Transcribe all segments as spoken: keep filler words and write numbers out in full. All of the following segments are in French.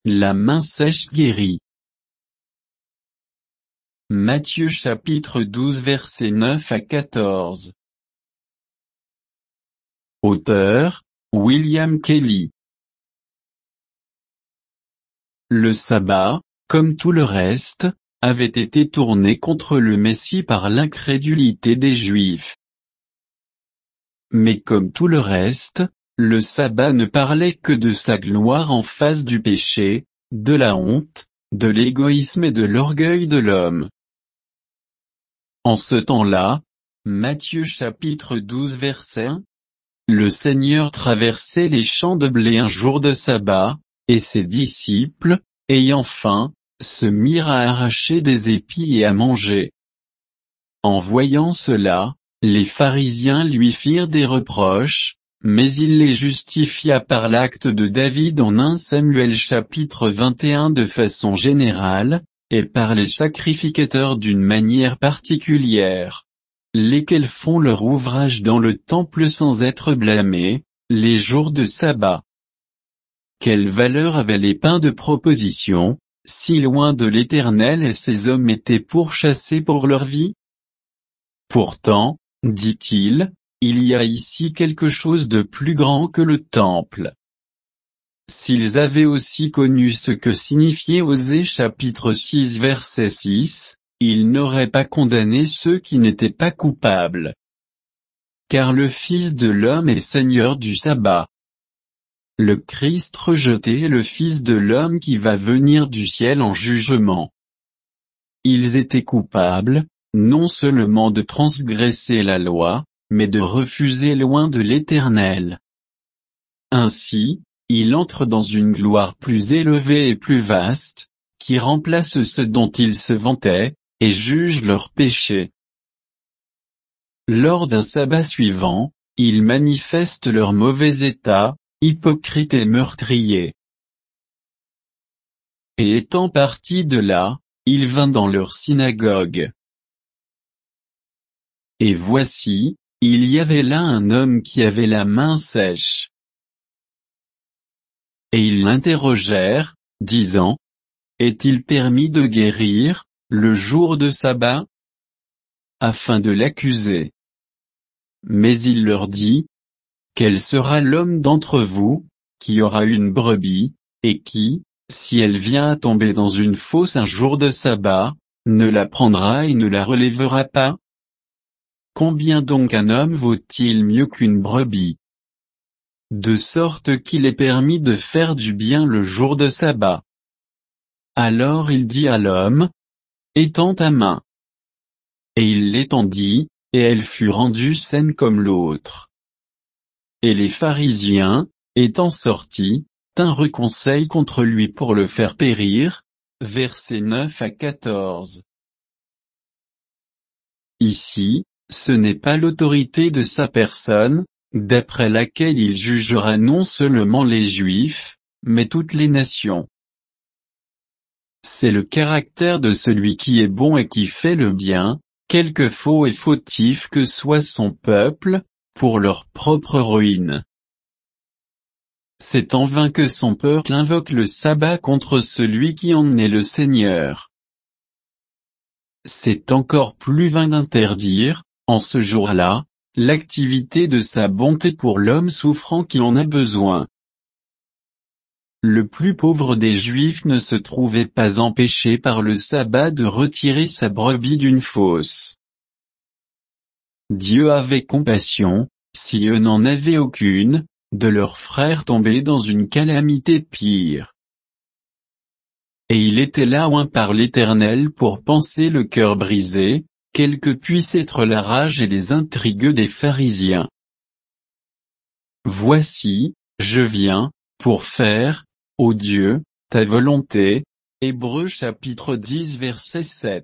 la main sèche guérit. Matthieu chapitre douze versets neuf à quatorze. Auteur, William Kelly. Le sabbat, comme tout le reste, avait été tourné contre le Messie par l'incrédulité des Juifs. Mais comme tout le reste, le sabbat ne parlait que de sa gloire en face du péché, de la honte, de l'égoïsme et de l'orgueil de l'homme. En ce temps-là, Matthieu chapitre douze verset un, le Seigneur traversait les champs de blé un jour de sabbat, et ses disciples, ayant faim, se mirent à arracher des épis et à manger. En voyant cela, les pharisiens lui firent des reproches, mais il les justifia par l'acte de David en premier Samuel chapitre vingt et un de façon générale, et par les sacrificateurs d'une manière particulière, lesquels font leur ouvrage dans le temple sans être blâmés, les jours de sabbat. Quelle valeur avaient les pains de proposition, si loin de l'Éternel et ces hommes étaient pourchassés pour leur vie? Pourtant, dit-il, il y a ici quelque chose de plus grand que le temple. S'ils avaient aussi connu ce que signifiait Osée chapitre six verset six, ils n'auraient pas condamné ceux qui n'étaient pas coupables. Car le Fils de l'homme est Seigneur du sabbat. Le Christ rejeté est le Fils de l'homme qui va venir du ciel en jugement. Ils étaient coupables, non seulement de transgresser la loi, mais de refuser loin de l'Éternel. Ainsi, il entre dans une gloire plus élevée et plus vaste, qui remplace ceux dont ils se vantaient, et juge leurs péchés. Lors d'un sabbat suivant, ils manifestent leur mauvais état, hypocrites et meurtriers. Et étant partis de là, il vint dans leur synagogue. Et voici, il y avait là un homme qui avait la main sèche. Et ils l'interrogèrent, disant, « Est-il permis de guérir, le jour de sabbat ?» afin de l'accuser. Mais il leur dit, « Quel sera l'homme d'entre vous, qui aura une brebis, et qui, si elle vient à tomber dans une fosse un jour de sabbat, ne la prendra et ne la relèvera pas? Combien donc un homme vaut-il mieux qu'une brebis? De sorte qu'il est permis de faire du bien le jour de sabbat. » Alors il dit à l'homme, « Étends ta main. » Et il l'étendit, et elle fut rendue saine comme l'autre. Et les pharisiens, étant sortis, tinrent conseil contre lui pour le faire périr. Versets neuf à quatorze. Ici, ce n'est pas l'autorité de sa personne, d'après laquelle il jugera non seulement les Juifs, mais toutes les nations. C'est le caractère de celui qui est bon et qui fait le bien, quelque faux et fautif que soit son peuple, pour leur propre ruine. C'est en vain que son peuple invoque le sabbat contre celui qui en est le Seigneur. C'est encore plus vain d'interdire, en ce jour-là, l'activité de sa bonté pour l'homme souffrant qui en a besoin. Le plus pauvre des Juifs ne se trouvait pas empêché par le sabbat de retirer sa brebis d'une fosse. Dieu avait compassion, si eux n'en avaient aucune, de leurs frères tombés dans une calamité pire. Et il était là oint par l'Éternel pour panser le cœur brisé, quelle que puisse être la rage et les intrigues des pharisiens. Voici, je viens, pour faire, ô Dieu, ta volonté. Hébreux chapitre dix verset sept.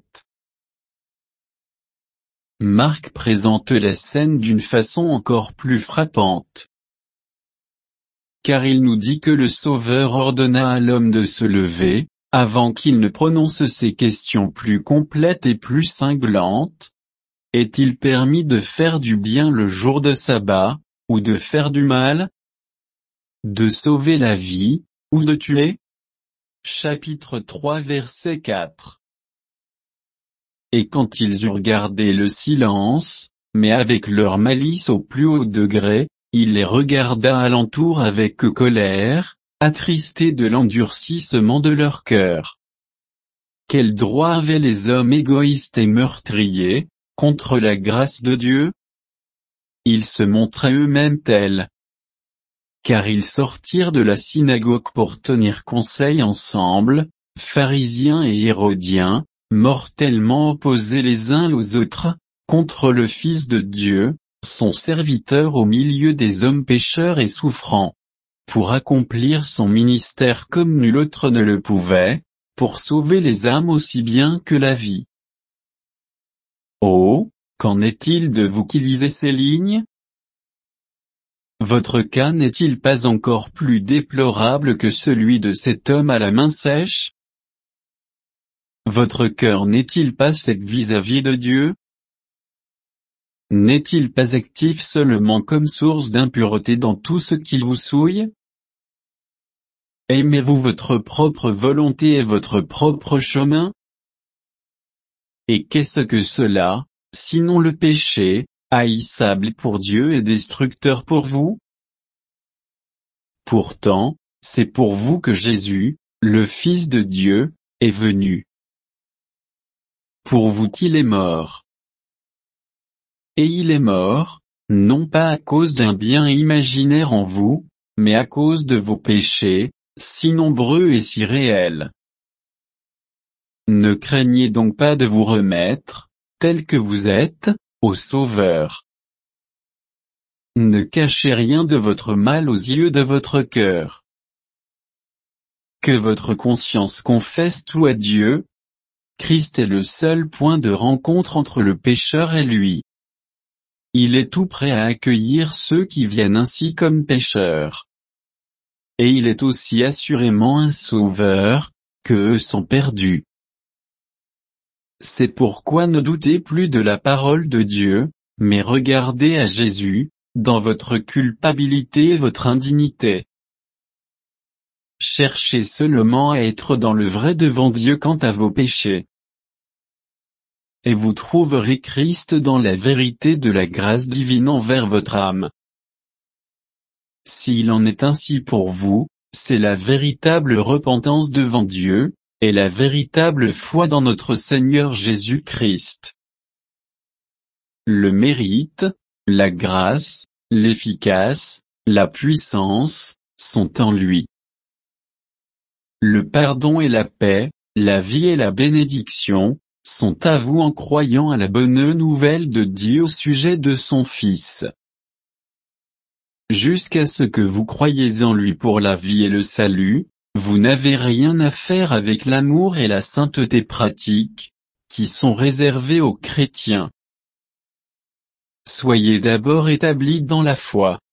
Marc présente la scène d'une façon encore plus frappante. Car il nous dit que le Sauveur ordonna à l'homme de se lever, avant qu'il ne prononce ces questions plus complètes et plus cinglantes. Est-il permis de faire du bien le jour de sabbat, ou de faire du mal? De sauver la vie, ou de tuer? chapitre trois verset quatre. Et quand ils eurent gardé le silence, mais avec leur malice au plus haut degré, il les regarda alentour avec colère, attristé de l'endurcissement de leur cœur. Quel droit avaient les hommes égoïstes et meurtriers, contre la grâce de Dieu? Ils se montraient eux-mêmes tels. Car ils sortirent de la synagogue pour tenir conseil ensemble, pharisiens et hérodiens, mortellement opposés les uns aux autres, contre le Fils de Dieu, son serviteur au milieu des hommes pécheurs et souffrants. Pour accomplir son ministère comme nul autre ne le pouvait, pour sauver les âmes aussi bien que la vie. Oh, qu'en est-il de vous qui lisez ces lignes? Votre cas n'est-il pas encore plus déplorable que celui de cet homme à la main sèche? Votre cœur n'est-il pas sec vis-à-vis de Dieu? N'est-il pas actif seulement comme source d'impureté dans tout ce qui vous souille? Aimez-vous votre propre volonté et votre propre chemin? Et qu'est-ce que cela, sinon le péché, haïssable pour Dieu et destructeur pour vous? Pourtant, c'est pour vous que Jésus, le Fils de Dieu, est venu. Pour vous qu'il est mort. Et il est mort, non pas à cause d'un bien imaginaire en vous, mais à cause de vos péchés, si nombreux et si réels. Ne craignez donc pas de vous remettre, tel que vous êtes, au Sauveur. Ne cachez rien de votre mal aux yeux de votre cœur. Que votre conscience confesse tout à Dieu. Christ est le seul point de rencontre entre le pécheur et lui. Il est tout prêt à accueillir ceux qui viennent ainsi comme pécheurs. Et il est aussi assurément un sauveur, que eux sont perdus. C'est pourquoi ne doutez plus de la parole de Dieu, mais regardez à Jésus, dans votre culpabilité et votre indignité. Cherchez seulement à être dans le vrai devant Dieu quant à vos péchés. Et vous trouverez Christ dans la vérité de la grâce divine envers votre âme. S'il en est ainsi pour vous, c'est la véritable repentance devant Dieu, et la véritable foi dans notre Seigneur Jésus-Christ. Le mérite, la grâce, l'efficace, la puissance, sont en lui. Le pardon et la paix, la vie et la bénédiction, sont à vous en croyant à la bonne nouvelle de Dieu au sujet de son Fils. Jusqu'à ce que vous croyiez en lui pour la vie et le salut, vous n'avez rien à faire avec l'amour et la sainteté pratique, qui sont réservés aux chrétiens. Soyez d'abord établis dans la foi.